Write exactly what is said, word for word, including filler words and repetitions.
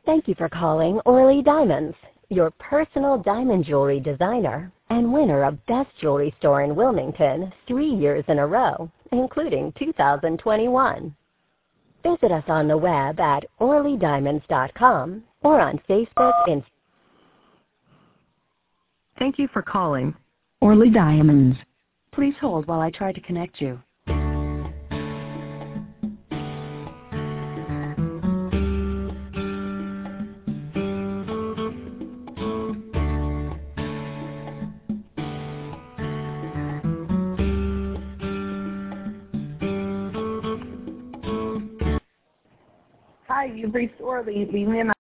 Thank you for calling Orly Diamonds, your personal diamond jewelry designer and winner of Best Jewelry Store in Wilmington three years in a row, including two thousand twenty-one. Visit us on the web at orly diamonds dot com or on Facebook and Thank you for calling Orly Diamonds. Please hold while I try to connect you. Hi, you've reached Orly. Leave me a